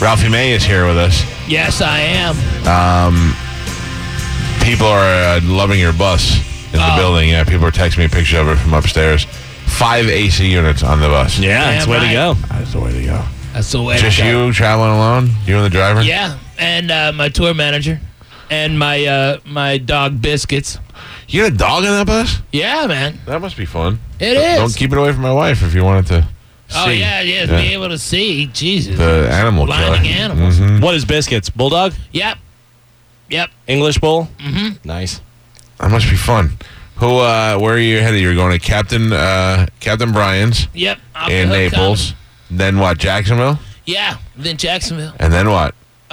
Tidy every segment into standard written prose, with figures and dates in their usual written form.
Ralphie May is here with us. Yes, I am. People are loving your bus in the building. Yeah, people are texting me a picture of it from upstairs. 5 AC units on the bus. Yeah, that's the way to go. That's the way to go. That's the way Just to go. you traveling alone? You and the driver? Yeah, and my tour manager and my dog Biscuits. You got a dog on that bus? Yeah, man. That must be fun. It is. Don't keep it away from my wife if you wanted to see. Oh, yeah, be able to see. Jesus. The animal killer. Blinding animals. Mhm. What is Biscuits? Bulldog? Yep. English bull? Mm-hmm. Nice. That must be fun. Where are you headed? You're going to Captain Brian's Yep. Off in the hook Naples. Then what, Jacksonville? Yeah, then Jacksonville. And then what?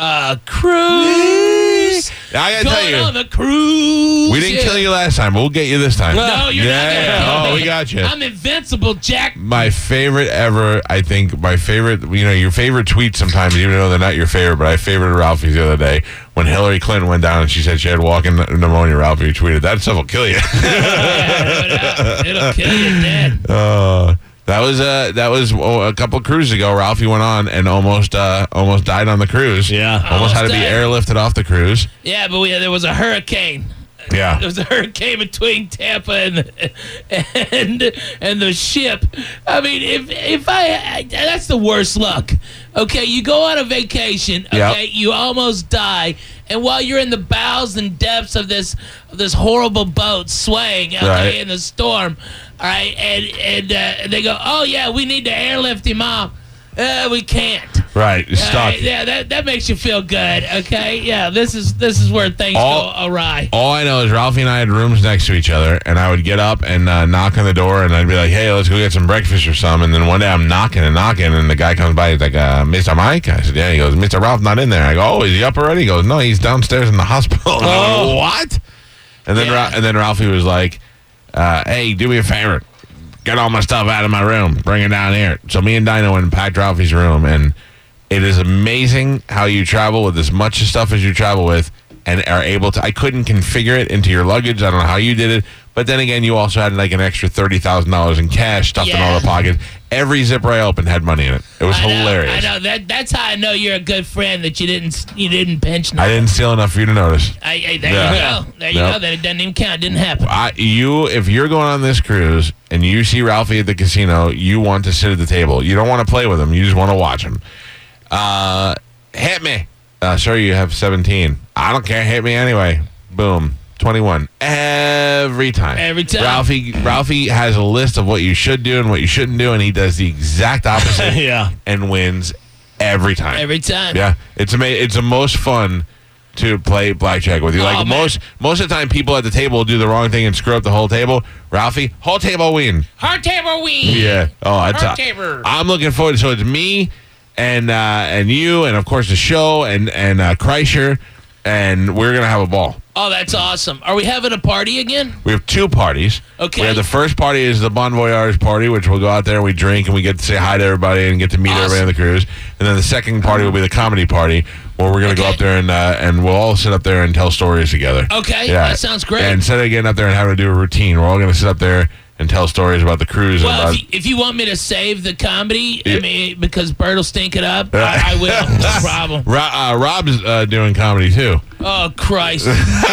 Cruise. I got to tell Going you. on the cruise. We didn't kill you last time, but we'll get you this time. No, you're not going to kill Oh, me. we got you. I'm invincible, Jack. My favorite ever, I think, your favorite tweet sometimes, even though they're not your favorite, but I favorited Ralphie's the other day. When Hillary Clinton went down and she said she had walking pneumonia, Ralphie tweeted, that stuff will kill you. Yeah, it'll kill you dead. That was a couple cruises ago. Ralphie went on and almost died on the cruise. Yeah. Almost had to be died. airlifted off the cruise. Yeah, but there was a hurricane. Yeah. There was a hurricane between Tampa and the ship. I mean, if that's the worst luck. Okay, you go on a vacation. Okay, Yep. you almost die, and while you're in the bowels and depths of this horrible boat swaying, okay, Right. in the storm, all right, and they go, oh yeah, we need to airlift him off. We can't. Right. Stuck. Yeah, that makes you feel good. Okay, yeah, this is where things go awry. All I know is Ralphie and I had rooms next to each other, and I would get up and knock on the door, and I'd be like, hey, let's go get some breakfast or something. And then one day I'm knocking, and the guy comes by. He's like, Mr. Mike? I said, yeah. He goes, Mr. Ralph's not in there. I go, oh, is he up already? He goes, no, he's downstairs in the hospital. And I'm like, what? And then, Yeah. and then Ralphie was like, hey, do me a favor. Get all my stuff out of my room. Bring it down here. So me and Dino went and packed Ralphie's room, and it is amazing how you travel with as much stuff as you travel with and are able to. I couldn't configure it into your luggage. I don't know how you did it. But then again, you also had like an extra $30,000 in cash stuffed in all the pockets. Every zipper I opened had money in it. It was hilarious. I know. That's how I know you're a good friend, that you didn't pinch I didn't steal enough for you to notice. There you go. There you Nope. go. That it doesn't even count. It didn't happen. If you're going on this cruise and you see Ralphie at the casino, you want to sit at the table. You don't want to play with him. You just want to watch him. Hit me. Sir, you have 17. I don't care. Hit me anyway. Boom. 21. Every time. Every time. Ralphie has a list of what you should do and what you shouldn't do, and he does the exact opposite. Yeah. And wins every time. Every time. Yeah. It's amazing. It's the most fun to play blackjack with you. Oh, Like man. most of the time, people at the table will do the wrong thing and screw up the whole table. Ralphie, whole table win. Hard table win. Yeah. Oh, Hard table. I'm looking forward. So it's me and you and of course the show and Kreischer, and we're gonna have a ball. Oh, that's awesome. Are we having a party again? We have two parties. Okay. We have the first party is the Bon Voyage party, which we'll go out there and we drink and we get to say hi to everybody and get to meet everybody on the cruise. And then the second party will be the comedy party, where we're going to go up there and we'll all sit up there and tell stories together. Okay, that sounds great. And instead of getting up there and having to do a routine, we're all going to sit up there and tell stories about the cruise. Well, and if you want me to save the comedy, Yeah. I mean, because Bert will stink it up, I will. No problem. Rob's doing comedy too. Oh, Christ.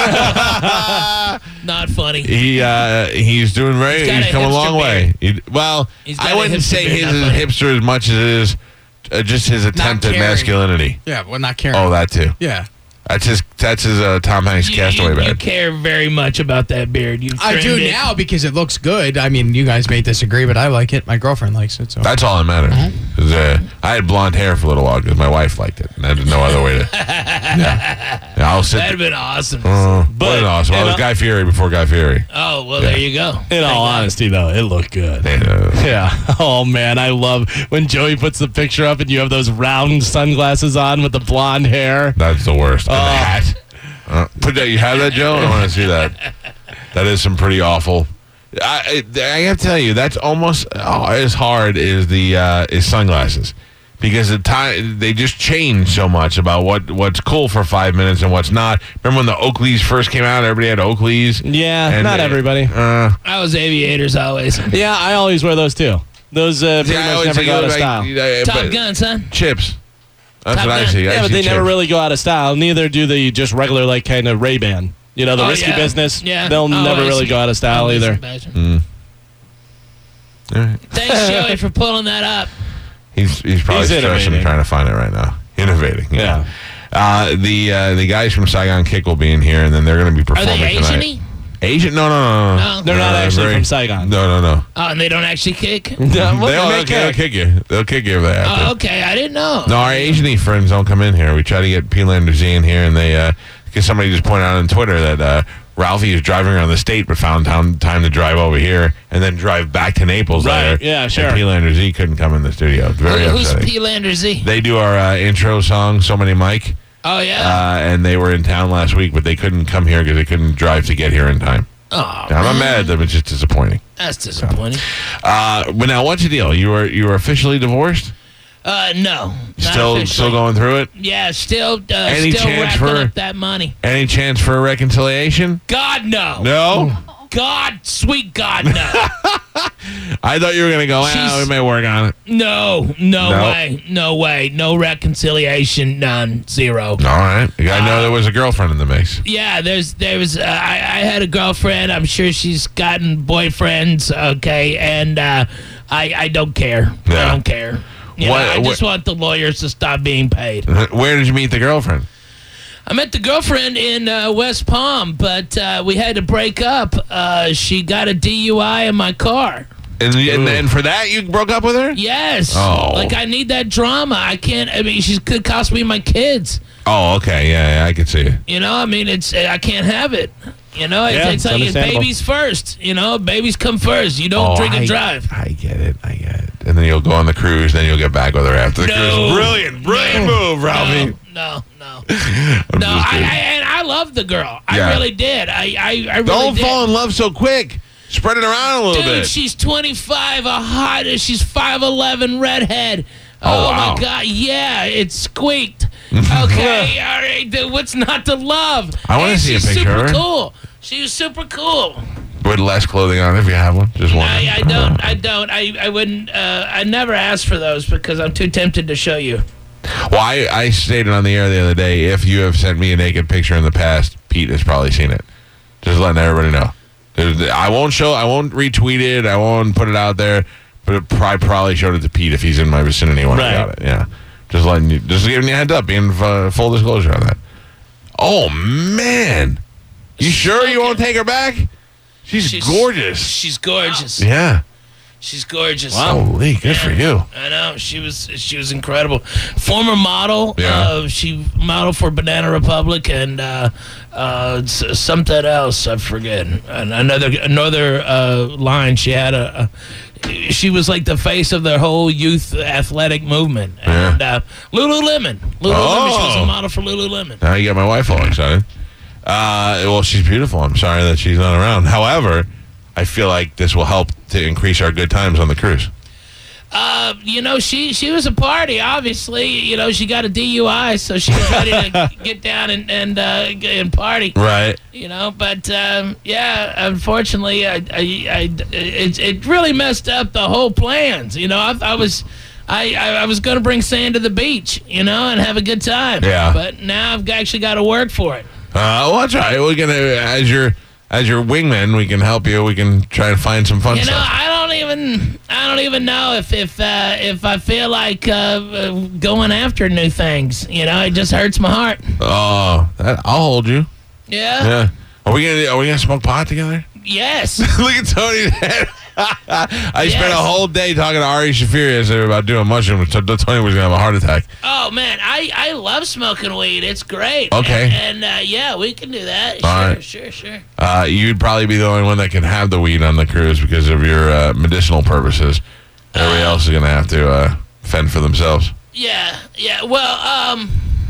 Not funny. He's doing very. got He's a come a hipster long way. beard. I He's got a wouldn't hipster say beard, his not is funny. hipster as much as it is just his attempt at caring. masculinity. Yeah, well, not caring. Oh, that too. Yeah. That's his Tom Hanks Castaway you band. care very much about that beard. You I do trimmed it. now because it looks good. I mean, you guys may disagree, but I like it. My girlfriend likes it. So That's all that matters. 'Cause, I had blonde hair for a little while because my wife liked it, and I had no other way to. Yeah, I'll sit. That'd have been awesome. But awesome. I was Guy Fieri before Guy Fieri. Oh, well, there you go. In all honesty, though, it looked good. Yeah. Yeah. Oh, man. I love when Joey puts the picture up and you have those round sunglasses on with the blonde hair. That's the worst. And the hat. Put that. You have that, Joe? I want to see that. That is some pretty awful. I have to tell you, that's almost as hard as the is sunglasses, because the time they just change so much about what's cool for 5 minutes and what's not. Remember when the Oakleys first came out? Everybody had Oakleys. Yeah, And, not everybody. I was aviators always. Yeah, I always wear those too. Those pretty I much always never think go out of like, style. Top Gun, son. Chips. That's Top what I Gun. see. I Yeah, but see they never chips. really go out of style. Neither do the just regular, like, kind of Ray-Ban. You know, the Oh, risky yeah. business. Yeah. They'll Oh, never I really see. go out of style I either. imagine. All right. Thanks, Joey, for pulling that up. He's probably He's stressing innovating. trying to find it right now. Innovating. Yeah. The guys from Saigon Kick will be in here, and then they're going to be Are performing they tonight. Asian-y? Asian? No. No. They're not actually from Saigon. No. Oh, and they don't actually kick? They'll kick you. They'll kick you if they have to. Oh, okay. I didn't know. No, our Asian friends don't come in here. We try to get P-Lander Z in here, and they because somebody just pointed out on Twitter that Ralphie is driving around the state, but found time to drive over here and then drive back to Naples. Right, later. yeah, sure. And P-Lander Z couldn't come in the studio. It's very Who's upsetting. P-Lander Z? They do our intro song, So Many Mike, Oh, yeah. and they were in town last week, but they couldn't come here because they couldn't drive to get here in time. Oh, I'm not mad at them. It's just disappointing. that's disappointing. But now, what's the deal? You were officially divorced? No. not Still officially. going through it? Yeah, still Any still chance racking for- up that money. Any chance for a reconciliation? God, no. No? God, sweet God, no. I thought you were going to go, She's- we may work on it. No No? way. No way. No reconciliation, none. Zero. All right. I know there was a girlfriend in the mix. Yeah, there was. I had a girlfriend. I'm sure she's gotten boyfriends. Okay, and I don't care. Yeah. I don't care. You know, I just want the lawyers to stop being paid. Where did you meet the girlfriend? I met the girlfriend in West Palm, but we had to break up. She got a DUI in my car. And for that, you broke up with her? Yes. Oh. Like, I need that drama. I can't. I mean, she could cost me my kids. Oh, okay. Yeah, I can see it. You know, I mean, I can't have it. You know, Yeah, it's like understandable. babies first. You know, babies come first. You don't drink and drive. I get it. And then you'll go on the cruise, then you'll get back with her after the No. cruise. Brilliant move, Ralphie. No. I'm No, just kidding. and I loved the girl. Yeah. I really did. I really Don't did. fall in love so quick. Spread it around a little Dude, bit. she's 25, she's 5'11", redhead. Oh, wow. my God, yeah, it squeaked. Okay, all right, dude, what's not to love? I wanna see a she's picture of super her. cool. She was super cool. With less clothing on, if you have one. Just one. I don't. I wouldn't. I never ask for those because I'm too tempted to show you. Well, I stated on the air the other day, if you have sent me a naked picture in the past, Pete has probably seen it. Just letting everybody know. I won't retweet it. I won't put it out there. But I probably showed it to Pete if he's in my vicinity when I got Right. it. Yeah. Just giving you a heads up, being full disclosure on that. Oh, man. You sure you won't take her back? She's gorgeous. She's gorgeous. Yeah. She's gorgeous. Holy, good for you. I know she was incredible. Former model. Yeah. She modeled for Banana Republic and something else I forget. And another line. She had she was like the face of the whole youth athletic movement. Yeah. And Lululemon. She was a model for Lululemon. Now you got my wife all excited. Well, she's beautiful. I'm sorry that she's not around. However, I feel like this will help to increase our good times on the cruise. You know, she was a party. Obviously, you know, she got a DUI, so she was ready to get down and party. Right. You know, but yeah, unfortunately, it really messed up the whole plans. You know, I was going to bring Sand to the beach, you know, and have a good time. Yeah. But now I've actually got to work for it. Well, that's right. We're gonna as your wingman, we can help you. We can try to find some fun You know, stuff. I don't even know if I feel like going after new things. You know, it just hurts my heart. Oh, I'll hold you. Yeah. Yeah. Are we gonna smoke pot together? Yes. Look at Tony's head. I spent a whole day talking to Ari Shafir yesterday about doing mushrooms. Tony was gonna have a heart attack. Oh man, I love smoking weed. It's great. Okay. And yeah, we can do that. All right. Sure. You'd probably be the only one that can have the weed on the cruise because of your medicinal purposes. Everybody else is gonna have to fend for themselves. Yeah. Well,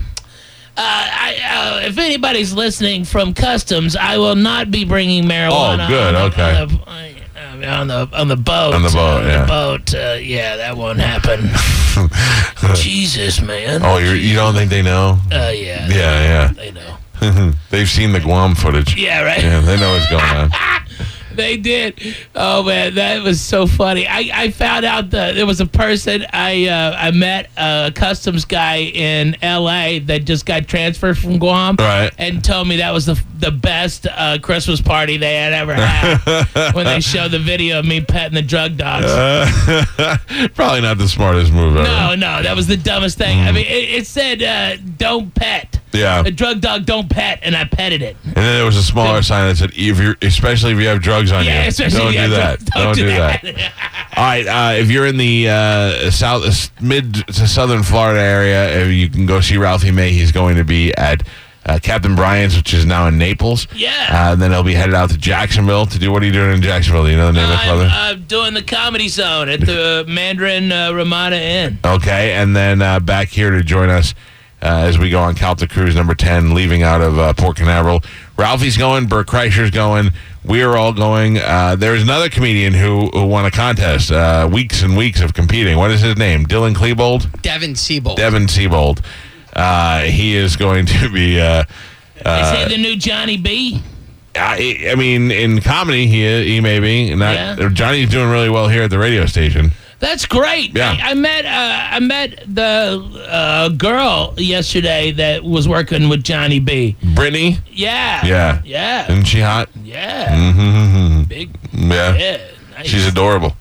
if anybody's listening from customs, I will not be bringing marijuana. Oh, good. Okay. On the boat. On the boat, yeah. The boat. Yeah, that won't happen. Jesus, man. Oh, you don't think they know? Yeah. Yeah. They know. They've seen the Guam footage. Yeah, right. Yeah, they know what's going on. They did. Oh man, that was so funny. I found out that there was a person I met, a customs guy in L.A. that just got transferred from Guam, Right. and told me that was the best Christmas party they had ever had when they showed the video of me petting the drug dogs. Probably not the smartest move ever. No, that was the dumbest thing. I mean, it said don't pet. Yeah. A drug dog don't pet, and I petted it. And then there was a smaller sign that said, especially if you have drugs on Yeah, you, especially don't if you do have that. drugs, Don't do that. All right, if you're in the mid to southern Florida area, you can go see Ralphie May. He's going to be at Captain Bryant's, which is now in Naples. Yeah. And then he'll be headed out to Jacksonville to do. What are you doing in Jacksonville? Do you know the name of the club? I'm doing the Comedy Zone at the Mandarin Ramada Inn. Okay, and then back here to join us as we go on Calta Cruise number 10, leaving out of Port Canaveral. Ralphie's going, Bert Kreischer's going, we're all going. There's another comedian who won a contest, weeks and weeks of competing. What is his name? Dylan Klebold? Devin Siebold. Devin Siebold. He is going to be... Is he the new Johnny B? I mean, in comedy, he may be. Yeah. Johnny's doing really well here at the radio station. That's great. Yeah. I met the girl yesterday that was working with Johnny B. Brittany? Yeah. Yeah. Yeah. Isn't she hot? Yeah. Mm-hmm. Big. Yeah. Yeah. Nice. She's adorable.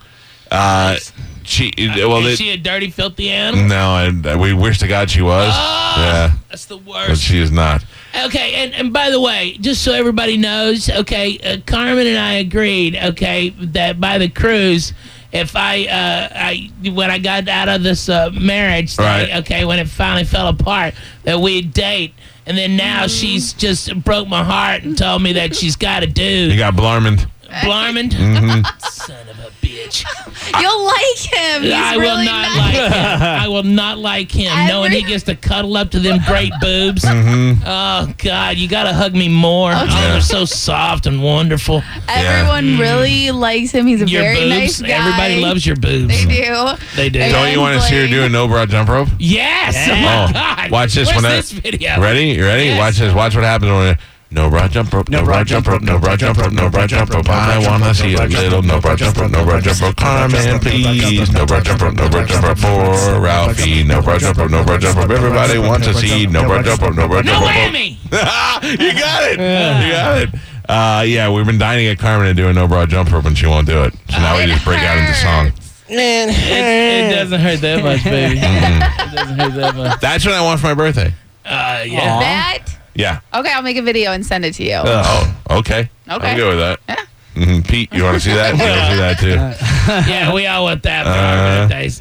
Is she a dirty, filthy animal? No, and we wish to God she was. Yeah, That's the but worst. she is not. Okay, and by the way, just so everybody knows, okay, Carmen and I agreed, okay, that by the cruise, if when I got out of this marriage thing, Right. okay, when it finally fell apart, that we'd date, and then now she's just broke my heart and told me that she's got a You dude. got Blarmond. Blarmond? Mm-hmm. Son of a bitch. You'll like him. He's I will really not nice. like him. I will not like him, knowing he gets to cuddle up to them great boobs. Mm-hmm. Oh, God, you got to hug me more. Okay. Oh, they're so soft and wonderful. Everyone really likes him. He's a Your very boobs, nice guy. everybody loves your boobs. They do. They do. They Don't you want to see her do a no bra jump rope? Yes. Oh, Oh, my God. watch this. Where's when this video? Ready? You ready? Yes. Watch this. Watch what happens when no bra jump rope, no bra jump rope, no bra jump rope, no bra jump rope. I wanna see a little no bra jump rope, no bra jump rope. Carmen, please, no bra jump rope, no bra jump rope for Ralphie. No bra jump rope, no bra jump rope. Everybody wants to see no bra jump rope, no bra No jump rope. whammy. You got it. You got it. Yeah, we've been dying to get Carmen to do a no bra jump rope, and she won't do it. So now we just break out into song. It doesn't hurt that much, baby. It doesn't hurt that much. That's what I want for my birthday. Yeah. That? Yeah. Okay, I'll make a video and send it to you. Oh, okay. Okay. I'm good with that. Yeah. Pete, you want to see that? You want to see that too? Yeah, we all want that for our birthdays.